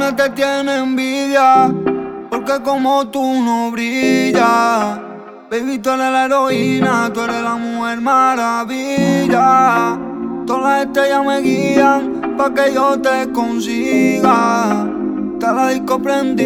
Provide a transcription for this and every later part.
nadie te tiene envidia, porque como tú no brillas. Baby, tú eres la heroína, tú eres la mujer maravilla. Todas las estrellas me guían pa' que yo te consiga. Está la disco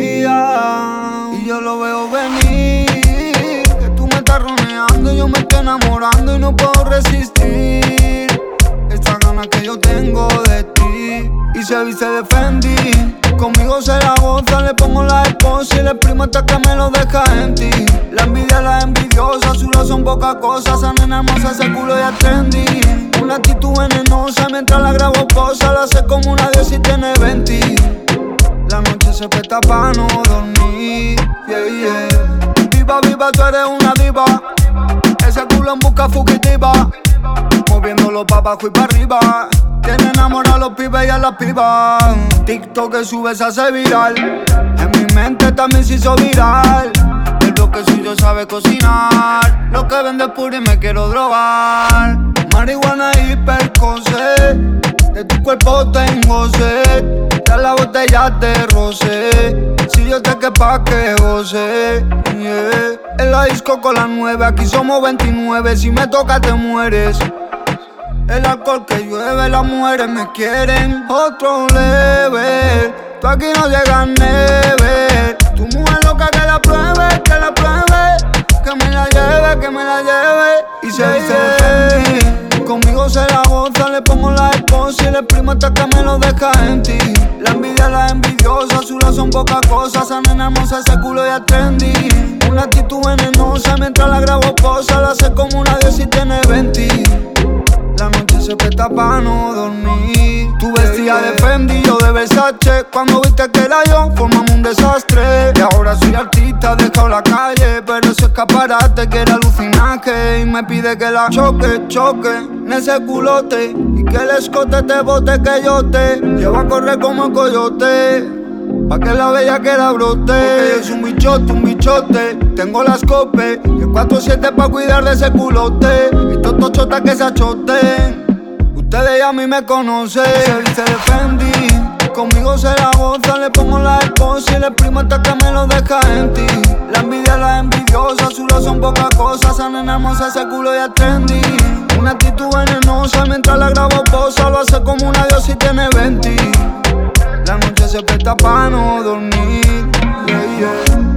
prendida y yo lo veo venir, que tú me estás roneando y yo me estoy enamorando y no puedo resistir esta gana que yo tengo de ti. Y se viste de Fendi, conmigo se la goza, le pongo la esposa y le exprimo hasta que me lo deja en ti. La envidia, la envidiosa, solo son pocas cosas. Esa nena hermosa, ese culo ya trendy. Una actitud venenosa, mientras la grabo posa. La hace como una diosa y tiene 20. La noche se presta pa' no dormir, yeah, yeah. Viva, viva, tú eres una diva. Ese culo en busca fugitiva, moviéndolo pa' abajo y pa' arriba. Tiene enamorado a los pibes y a las pibas. TikTok que sube se hace viral. En mi mente también se hizo viral. El bloque suyo sabe cocinar. Lo que vende es puro y me quiero drogar. Marihuana y Percocet, de tu cuerpo tengo sed. Ya la botella te rocé. Si yo te quepa que goce, yeah. En la disco con las 9, aquí somos 29. Si me toca te mueres. El alcohol que llueve, las mujeres me quieren otro level. Tú aquí no llegas never. Tu mujer loca que la pruebe, que la pruebe. Que me la lleve, que me la lleve. Y se dice, conmigo se la goza, le pongo la esposa y le exprimo hasta que me lo deja en ti. La envidia, la envidiosa, solo son pocas cosas. Esa nena hermosa, ese culo ya trendy. Una actitud venenosa, mientras la grabo posa. La hace como una diosa y tiene 20. La noche se presta pa' no dormir. Tu vestida de Fendi, yo de Versace. Cuando viste que era yo, formamos un desastre. Y ahora soy artista, dejado la calle. Pero ese escaparate quiere alucinaje. Y me pide que la choque, choque en ese culote. Y que el escote te bote, que yo te llevo a correr como el coyote, pa' que la bella que la brote. Porque yo soy un bichote, un bichote. Tengo las copes y el 4-7 pa' cuidar de ese culote. Y todos chotas que se achoten. Ustedes ya a mí me conocen. Se viste de Fendi, conmigo se la goza. Le pongo la esposa y le exprimo hasta que me lo deja en ti. La envidia, la envidiosa, solo son pocas cosas. Esa nena hermosa, ese culo ya trendy. Una actitud venenosa, mientras la grabo posa. Lo hace como una diosa y tiene 20. La noche se presta pa' no dormir, yeah, yeah.